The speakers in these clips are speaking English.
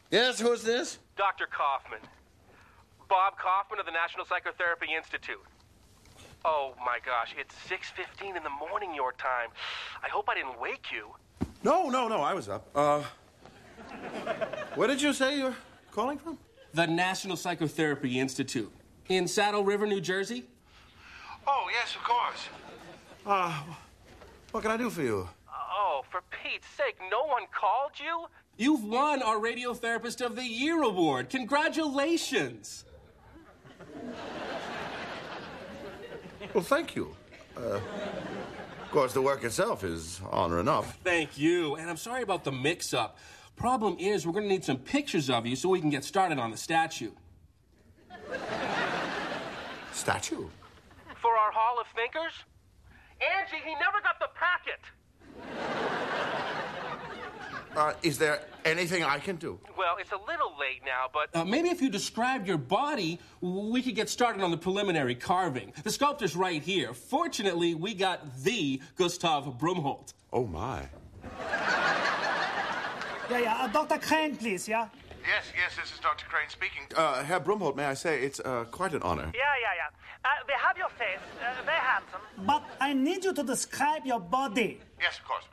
Yes, who's this? Dr. Kaufman. Bob Kaufman of the National Psychotherapy Institute. Oh, my gosh, it's 6:15 in the morning your time. I hope I didn't wake you. No, I was up. Where did you say you're calling from? The National Psychotherapy Institute. In Saddle River, New Jersey? Oh, yes, of course. What can I do for you? Oh, for Pete's sake, no one called you? You've won our Radio Therapist of the Year award. Congratulations. Well, thank you. Of course, the work itself is honor enough. Thank you. And I'm sorry about the mix-up. Problem is, we're going to need some pictures of you so we can get started on the statue. Statue? For our Hall of Thinkers? Angie, he never got the packet. Is there anything I can do? Well, it's a little late now, but... maybe if you described your body, we could get started on the preliminary carving. The sculptor's right here. Fortunately, we got the Gustav Brumholt. Oh, my. Yeah, Dr. Crane, please, yeah? Yes, this is Dr. Crane speaking. Herr Brumholt, may I say, it's quite an honor. Yeah. We have your face. Very handsome. But I need you to describe your body. Yes, of course.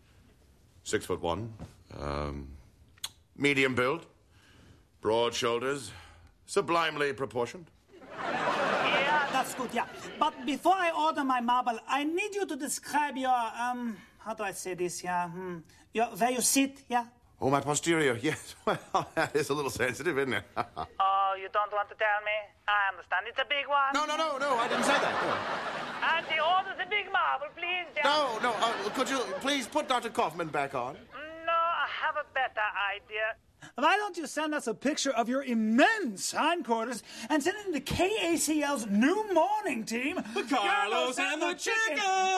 6'1", medium build, broad shoulders, sublimely proportioned. Yeah, that's good, yeah. But before I order my marble, I need you to describe your, how do I say this, yeah? Where you sit, yeah? Oh, my posterior, yes. Well, that is a little sensitive, isn't it? Oh, you don't want to tell me? I understand. It's a big one. No, I didn't say that. No. And the order's a big marble, please. Yeah. No, could you please put Dr. Kaufman back on? No, I have a better idea. Why don't you send us a picture of your immense hindquarters and send it to KACL's new morning team, the Carlos and the Chicken!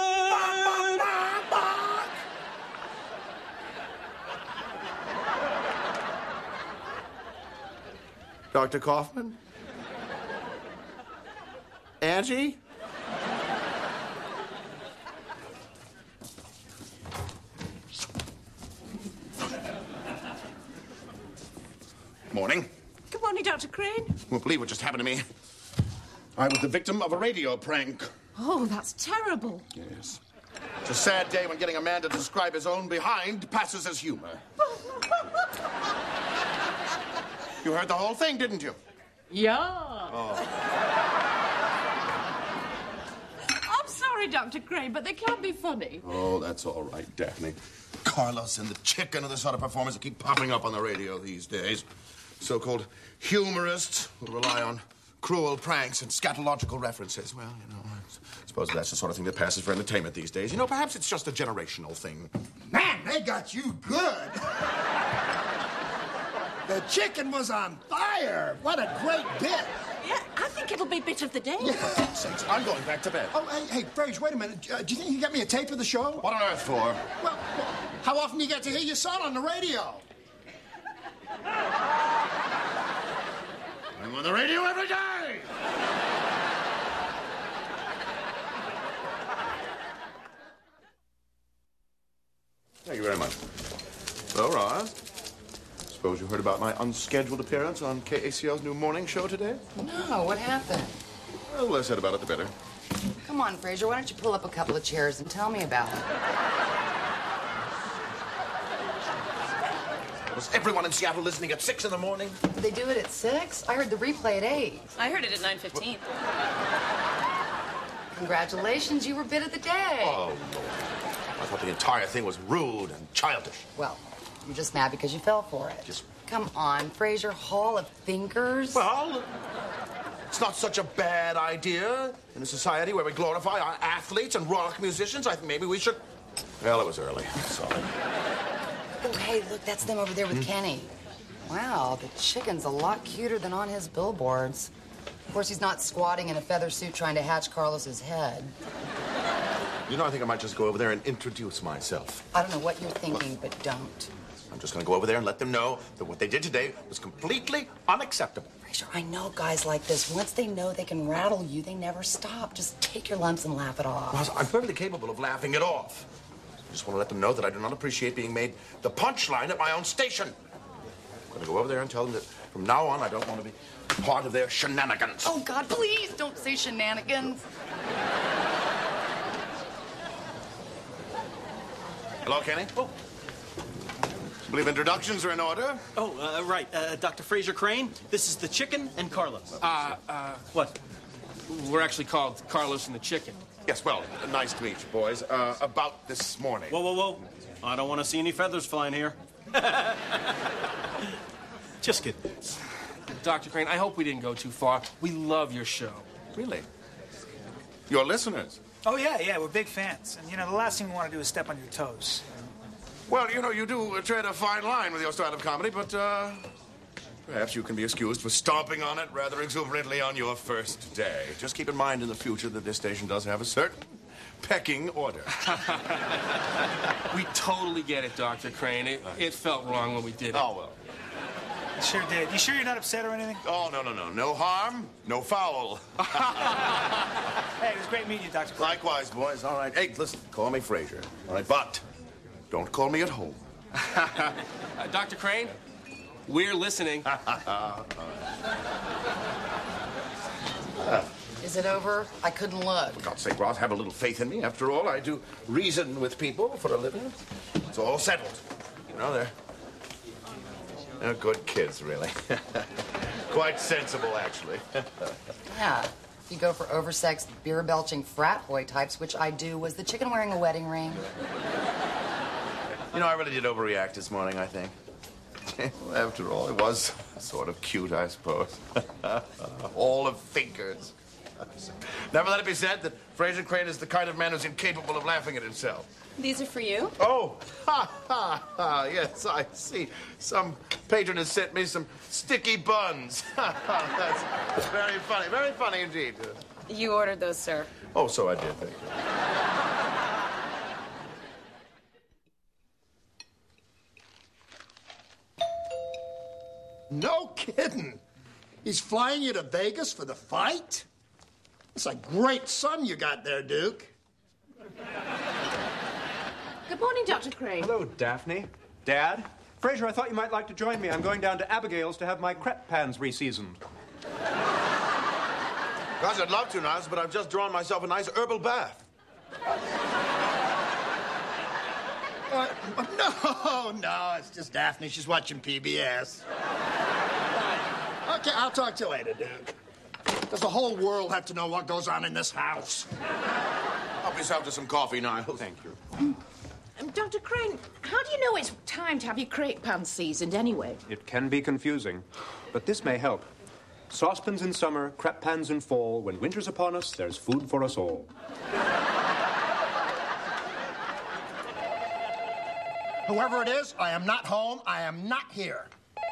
Dr. Kaufman? Angie? Morning. Good morning, Dr. Crane. Won't believe what just happened to me. I was the victim of a radio prank. Oh, that's terrible. Yes. It's a sad day when getting a man to describe his own behind passes as humor. You heard the whole thing, didn't you? Yeah. Oh. I'm sorry, Dr. Crane, but they can't be funny. Oh, that's all right, Daphne. Carlos and the Chicken are the sort of performers that keep popping up on the radio these days. So-called humorists who rely on cruel pranks and scatological references. Well, I suppose that's the sort of thing that passes for entertainment these days. Perhaps it's just a generational thing. Man, they got you good. The Chicken was on fire. What a great bit. Yeah, I think it'll be bit of the day. For God's sakes, I'm going back to bed. Oh, hey, Frage, wait a minute. Do you think you got me a tape of the show? What on earth for? Well, how often do you get to hear your son on the radio? I'm on the radio every day! Thank you very much. Hello, Roz. Suppose you heard about my unscheduled appearance on KACL's new morning show today? No, what happened? Well, the less said about it, the better. Come on, Fraser, why don't you pull up a couple of chairs and tell me about it? Was everyone in Seattle listening at 6 in the morning? Did they do it at 6? I heard the replay at 8. I heard it at 9:15. Congratulations, you were bit of the day. Oh, Lord. I thought the entire thing was rude and childish. Well, you're just mad because you fell for it. Come on, Fraser, Hall of Thinkers. Well, it's not such a bad idea. In a society where we glorify our athletes and rock musicians, I think maybe we should... Well, it was early. Sorry. Oh, hey, look, that's them over there with Kenny. Wow, the Chicken's a lot cuter than on his billboards. Of course, he's not squatting in a feather suit trying to hatch Carlos's head. I think I might just go over there and introduce myself. I don't know what you're thinking, but don't. I'm just going to go over there and let them know that what they did today was completely unacceptable. Fraser, I know guys like this. Once they know they can rattle you, they never stop. Just take your lumps and laugh it off. Well, I'm perfectly capable of laughing it off. I just want to let them know that I do not appreciate being made the punchline at my own station. I'm going to go over there and tell them that from now on I don't want to be part of their shenanigans. Oh, God, please don't say shenanigans. Hello, Kenny? Oh. I believe introductions are in order. Oh, right. Dr. Fraser Crane, this is the Chicken and Carlos. What? We're actually called Carlos and the Chicken. Yes, well, nice to meet you, boys. About this morning. Whoa. I don't want to see any feathers flying here. Just kidding. Dr. Crane, I hope we didn't go too far. We love your show. Really? Your listeners? Oh, yeah, we're big fans. And, the last thing we want to do is step on your toes. Well, you do tread a fine line with your style of comedy, but perhaps you can be excused for stomping on it rather exuberantly on your first day. Just keep in mind in the future that this station does have a certain pecking order. We totally get it, Dr. Crane. It felt wrong when we did it. Oh, well. It sure did. You sure you're not upset or anything? Oh, no. No harm, no foul. Hey, it was great meeting you, Dr. Crane. Likewise, boys. All right. Hey, listen, call me Fraser. All right, but don't call me at home. Dr. Crane, we're listening. Is it over? I couldn't look. For God's sake, Ross, have a little faith in me. After all, I do reason with people for a living. It's all settled. They're good kids, really. Quite sensible, actually. Yeah. If you go for oversexed, beer-belching frat boy types, which I do, was the chicken wearing a wedding ring? I really did overreact this morning, I think. After all, it was sort of cute, I suppose. All of fingers. Never let it be said that Fraser Crane is the kind of man who's incapable of laughing at himself. These are for you. Oh, ha. Yes, I see. Some patron has sent me some sticky buns. That's very funny indeed. You ordered those, sir. Oh, so I did, thank you. No kidding. He's flying you to Vegas for the fight? It's a great son you got there, Duke. Good morning, Dr. Crane. Hello, Daphne. Dad? Fraser, I thought you might like to join me. I'm going down to Abigail's to have my crepe pans reseasoned. Gosh, I'd love to, Niles, but I've just drawn myself a nice herbal bath. No, it's just Daphne. She's watching PBS. Okay, I'll talk to you later, Duke. Does the whole world have to know what goes on in this house? Help yourself to some coffee, Niles. Thank you. Dr. Crane, how do you know it's time to have your crepe pans seasoned anyway? It can be confusing, but this may help. Saucepans in summer, crepe pans in fall. When winter's upon us, there's food for us all. Whoever it is, I am not home. I am not here.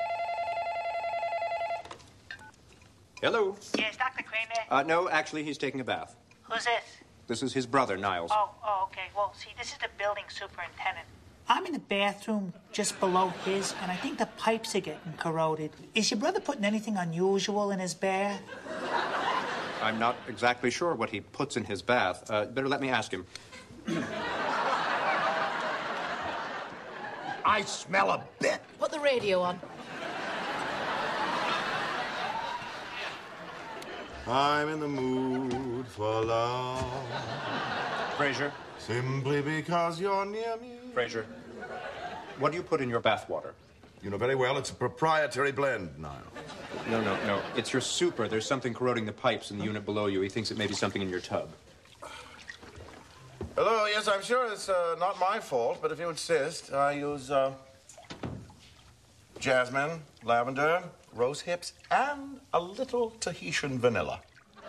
Hello. Yes, Dr. Crane there? No, actually, he's taking a bath. Who's this? This is his brother, Niles. Oh, okay. Well, see, this is the building superintendent. I'm in the bathroom just below his, and I think the pipes are getting corroded. Is your brother putting anything unusual in his bath? I'm not exactly sure what he puts in his bath. Better let me ask him. I smell a bit. Put the radio on. I'm in the mood for love. Fraser. Simply because you're near me. Fraser. What do you put in your bath water? You know very well it's a proprietary blend, Niles. No. It's your super. There's something corroding the pipes in the unit below you. He thinks it may be something in your tub. Hello, yes, I'm sure it's not my fault, but if you insist, I use jasmine, lavender, rose hips, and a little Tahitian vanilla.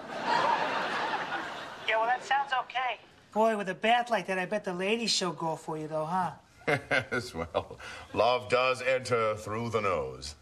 Yeah, well, that sounds okay. Boy, with a bath like that, I bet the ladies shall go for you, though, huh? Yes, well, love does enter through the nose.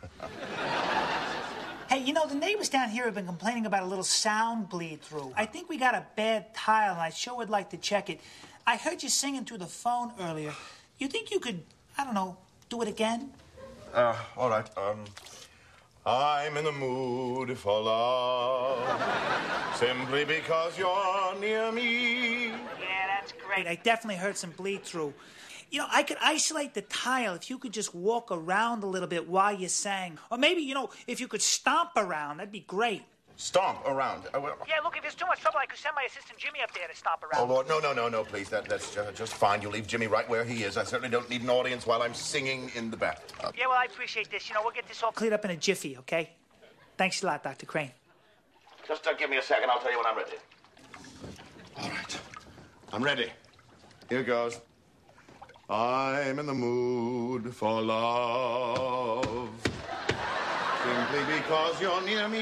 Hey, the neighbors down here have been complaining about a little sound bleed through. I think we got a bad tile, and I sure would like to check it. I heard you singing through the phone earlier. You think you could, do it again? All right, I'm in the mood for love, simply because you're near me. Yeah, that's great. I definitely heard some bleed through. You know, I could isolate the tile if you could just walk around a little bit while you sang. Or maybe, you know, if you could stomp around, that'd be great. Stomp around. Yeah, look, if there's too much trouble, I could send my assistant Jimmy up there to stomp around. Oh, Lord, no, please. That's just fine. You leave Jimmy right where he is. I certainly don't need an audience while I'm singing in the bathtub. Yeah, well, I appreciate this. You know, we'll get this all Cleared up in a jiffy, okay? Thanks a lot, Dr. Crane. Just give me a second. I'll tell you when I'm ready. All right. I'm ready. Here goes. I'm in the mood for love. Simply because you're near me.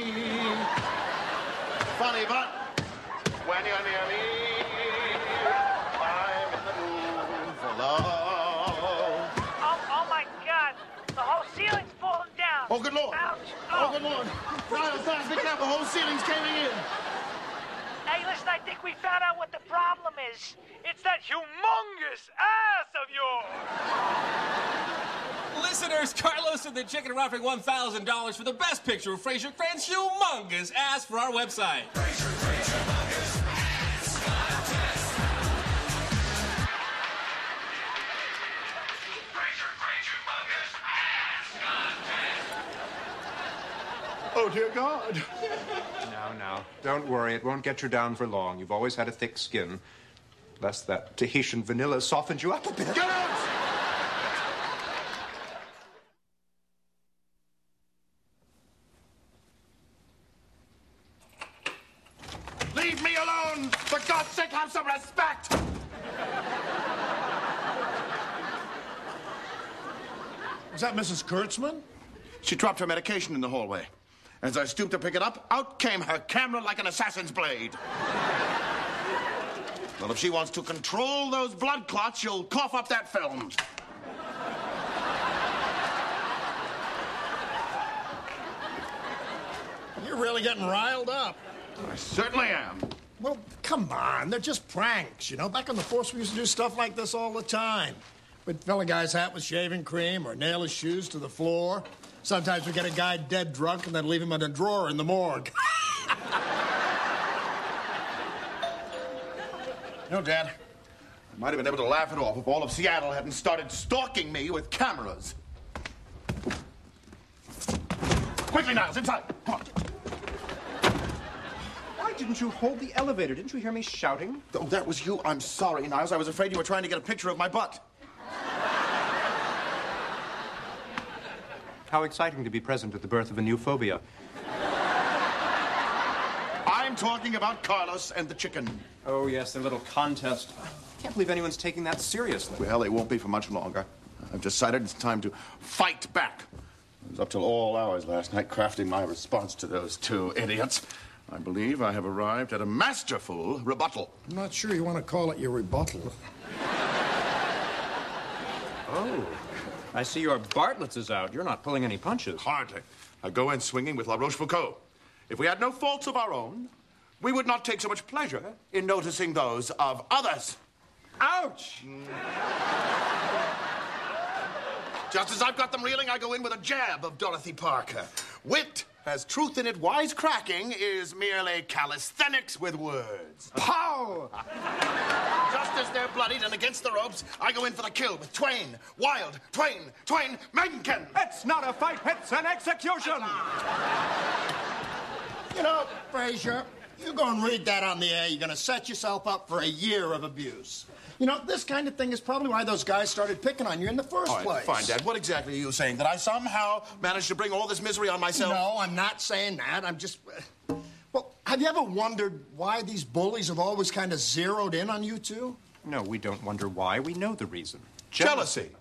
Funny, but when you're near me, I'm in the mood for love. Oh my God. The whole ceiling's falling down. Oh, good Lord. Ouch. Oh, good Lord. Niles, be careful. The whole ceiling's caving in. Hey, listen, I think we found out what the problem is. It's that humongous ass of yours. Listeners, Carlos and the Chicken are offering $1,000 for the best picture of Frasier Crane's humongous ass for our website. Oh, dear God. Now, don't worry. It won't get you down for long. You've always had a thick skin. Lest that Tahitian vanilla softens you up a bit. Get out! Leave me alone! For God's sake, have some respect! Is that Mrs. Kurtzman? She dropped her medication in the hallway. As I stooped to pick it up, out came her camera like an assassin's blade. Well, if she wants to control those blood clots, she'll cough up that film. You're really getting riled up. I certainly am. Well, come on. They're just pranks, you know? Back on the force, we used to do stuff like this all the time. We'd fill a guy's hat with shaving cream or nail his shoes to the floor. Sometimes we'd get a guy dead drunk and then leave him in a drawer in the morgue. You know, Dad, I might have been able to laugh it off if all of Seattle hadn't started stalking me with cameras. Quickly, Niles, inside. Come on. Why didn't you hold the elevator? Didn't you hear me shouting? Oh, that was you. I'm sorry, Niles. I was afraid you were trying to get a picture of my butt. How exciting to be present at the birth of a new phobia. I'm talking about Carlos and the chicken. Oh, yes, their little contest. Can't believe anyone's taking that seriously. Well, they won't be for much longer. I've decided it's time to fight back. I was up till all hours last night crafting my response to those two idiots. I believe I have arrived at a masterful rebuttal. I'm not sure you want to call it your rebuttal. Oh, I see your Bartlett's is out. You're not pulling any punches. Hardly. I go in swinging with La Rochefoucauld. If we had no faults of our own, we would not take so much pleasure in noticing those of others. Ouch! Just as I've got them reeling, I go in with a jab of Dorothy Parker. Wit has truth in it. Wisecracking is merely calisthenics with words. Pow! Just as they're bloodied and against the ropes, I go in for the kill with Twain, Wild, Twain, Mencken. It's not a fight, it's an execution! You know, Frasier, you go and read that on the air. You're going to set yourself up for a year of abuse. You know, this kind of thing is probably why those guys started picking on you in the first place. Fine, Dad. What exactly are you saying? That I somehow managed to bring all this misery on myself? No, I'm not saying that. I'm just... Well, have you ever wondered why these bullies have always kind of zeroed in on you two? No, we don't wonder why. We know the reason. Jealousy.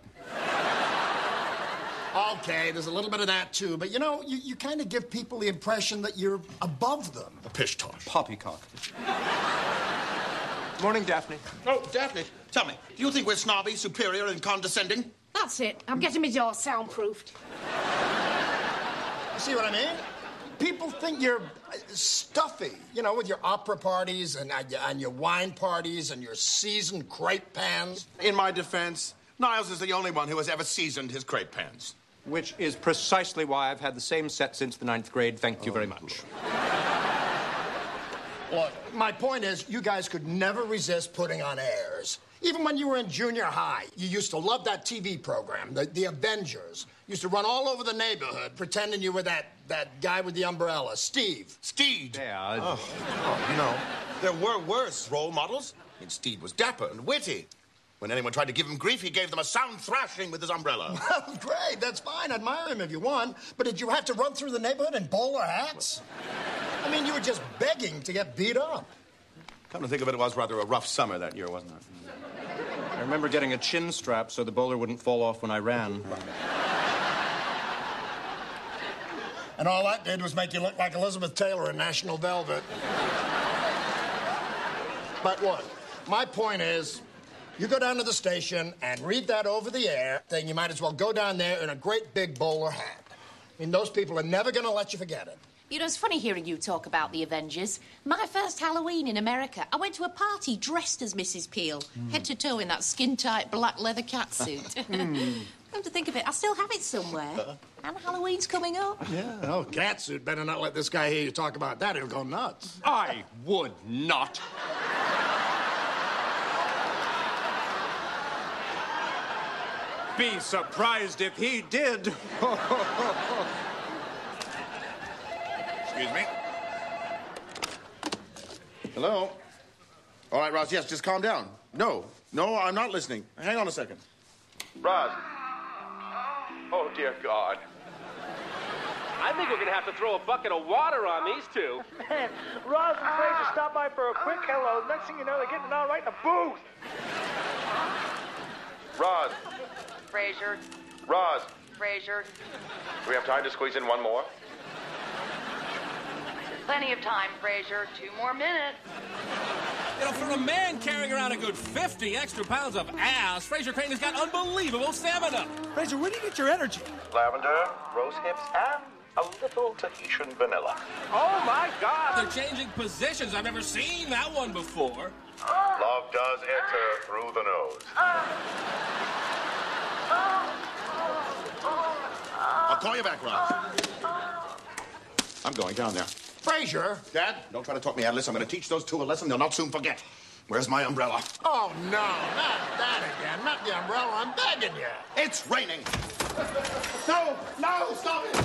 Okay, there's a little bit of that, too. But, you know, you kind of give people the impression that you're above them. A pish-tosh. Poppycock. Morning, Daphne. Oh, Daphne, tell me, do you think we're snobby, superior, and condescending? That's it. I'm getting my door soundproofed. You see what I mean? People think you're stuffy, you know, with your opera parties and your wine parties and your seasoned crepe pans. In my defense, Niles is the only one who has ever seasoned his crepe pans. Which is precisely why I've had the same set since the 9th grade. Thank you very much. Look, my point is, you guys could never resist putting on airs. Even when you were in junior high, you used to love that TV program, the Avengers. You used to run all over the neighborhood pretending you were that guy with the umbrella, Steve. Steed? Yeah. Oh, you know, there were worse role models. I mean, Steed was dapper and witty. When anyone tried to give him grief, he gave them a sound thrashing with his umbrella. Well, great, that's fine. Admire him if you want. But did you have to run through the neighborhood in bowler hats? I mean, you were just begging to get beat up. Come to think of it, it was rather a rough summer that year, wasn't it? I remember getting a chin strap so the bowler wouldn't fall off when I ran. And all that did was make you look like Elizabeth Taylor in National Velvet. But look, my point is, you go down to the station and read that over the air, then you might as well go down there in a great big bowler hat. I mean, those people are never going to let you forget it. You know, it's funny hearing you talk about the Avengers. My first Halloween in America, I went to a party dressed as Mrs. Peel, head to toe in that skin-tight black leather catsuit. Come to think of it, I still have it somewhere. And Halloween's coming up. Yeah, oh, catsuit. Better not let this guy hear you talk about that. He'll go nuts. I would not. Be surprised if he did. Excuse me. Hello? All right, Roz, yes, just calm down. No, I'm not listening. Hang on a second. Roz. Oh, dear God. I think we're going to have to throw a bucket of water on these two. Man, Roz and Fraser stopped by for a quick hello. Next thing you know, they're getting on right in the booth. Roz. Fraser. Roz. Fraser. Do we have time to squeeze in one more? Plenty of time, Fraser. 2 more minutes. You know, for a man carrying around a good 50 extra pounds of ass, Fraser Crane has got unbelievable stamina. Fraser, where do you get your energy? Lavender, rose hips, and a little Tahitian vanilla. Oh, my God. They're changing positions. I've never seen that one before. Love does enter through the nose. I'll call you back, Roz. I'm going down there. Fraser. Dad, don't try to talk me out of this. I'm going to teach those two a lesson they'll not soon forget. Where's my umbrella? Oh, no, not that again. Not the umbrella. I'm begging you. It's raining. No, stop it.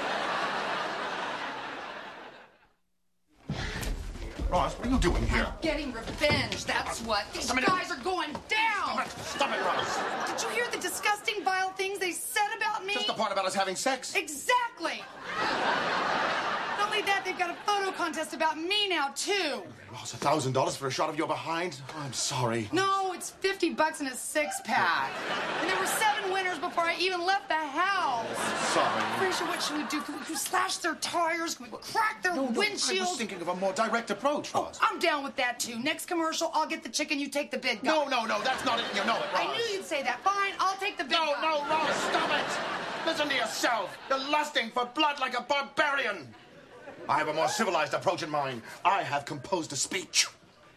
Roz, what are you doing here? Getting revenge, that's what. These guys are going down. Stop it, Roz. Did you hear the disgusting, vile things they said about me? Just the part about us having sex. Exactly. Not only that, they've got a photo contest about me now, too. Roz, $1,000 for a shot of your behind? I'm sorry. No, it's $50 in a 6-pack. And there were 7 winners before I even left the house. Sorry. Fraser, what should we do? Can we slash their tires? Can we crack their windshield? I was thinking of a more direct approach, Roz. I'm down with that, too. Next commercial, I'll get the chicken, you take the big guy. No, that's not it. You know it, Roz. I knew you'd say that. Fine, I'll take the big guy. No, Roz, stop it. Listen to yourself. You're lusting for blood like a barbarian. I have a more civilized approach in mind. I have composed a speech.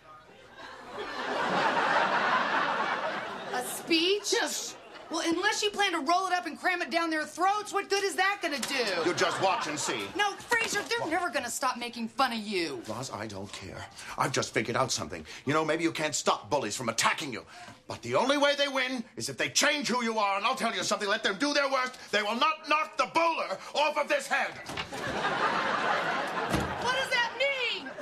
A speech? Yes. Well, unless you plan to roll it up and cram it down their throats, what good is that gonna do? You just watch and see. No, Fraser, they're never gonna stop making fun of you. Roz, I don't care. I've just figured out something. You know, maybe you can't stop bullies from attacking you. But the only way they win is if they change who you are. And I'll tell you something, let them do their worst. They will not knock the bowler off of this head. What does that mean?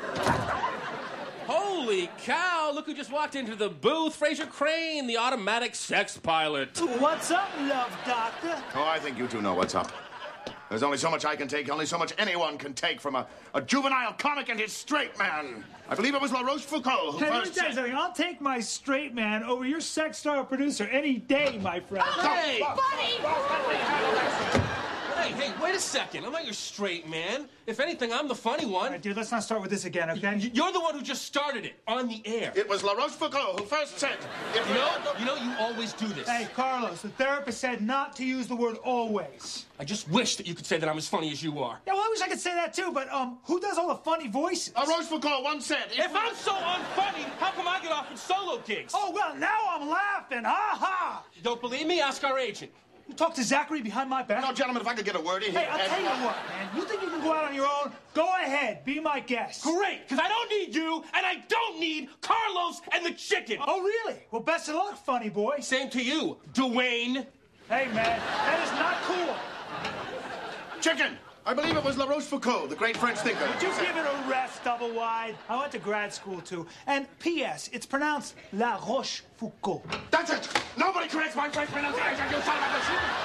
Holy cow, look who just walked into the booth. Fraser Crane, the automatic sex pilot. What's up, love doctor? Oh, I think you two know what's up. There's only so much I can take, only so much anyone can take from a juvenile comic and his straight man. I believe it was La Rochefoucauld who Hey, let me first tell you said... something. I'll take my straight man over your sex star producer any day, my friend. Hey! Buddy! Hey, wait a second. I'm not your straight man. If anything, I'm the funny one. All right, dude, let's not start with this again, okay? You're the one who just started it on the air. It was La Rochefoucauld who first said... You know, you always do this. Hey, Carlos, the therapist said not to use the word always. I just wish that you could say that I'm as funny as you are. Yeah, well, I wish I could say that too, but who does all the funny voices? La Rochefoucauld once said... If I'm so unfunny, how come I get off in solo gigs? Oh, well, now I'm laughing. Ha ha! Don't believe me? Ask our agent. You talk to Zachary behind my back? No, gentlemen, if I could get a word in here. Hey, I'll tell you what, man. You think you can go out on your own? Go ahead. Be my guest. Great, because I don't need you, and I don't need Carlos and the chicken. Oh, really? Well, best of luck, funny boy. Same to you, Dwayne. Hey, man, that is not cool. Chicken! I believe it was La Rochefoucauld, the great French thinker. Would you give it a rest, double wide? I went to grad school, too. And P.S., it's pronounced La Rochefoucauld. That's it! Nobody corrects my French pronunciation, you son of a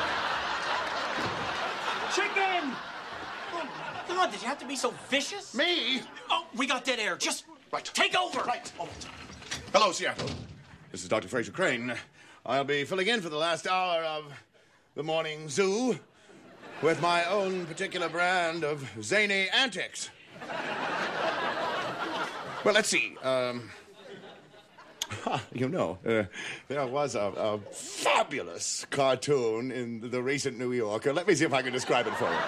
bitch! Chicken! Oh, God, did you have to be so vicious? Me? Oh, we got dead air. Just take over. Right. Hello, Seattle. This is Dr. Fraser Crane. I'll be filling in for the last hour of the morning zoo with my own particular brand of zany antics. Well, let's see. There was a fabulous cartoon in the recent New Yorker. Let me see if I can describe it for you.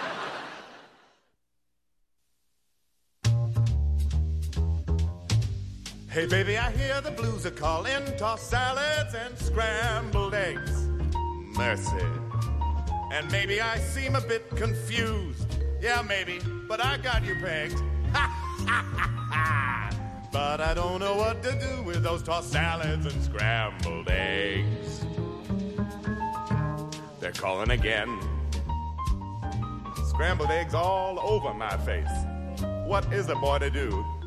Hey, baby, I hear the blues are calling. Tossed salads and scrambled eggs. Mercy. And maybe I seem a bit confused. Yeah, maybe, but I got you pegged. Ha, ha, ha, ha. But I don't know what to do with those tossed salads and scrambled eggs. They're calling again. Scrambled eggs all over my face. What is a boy to do?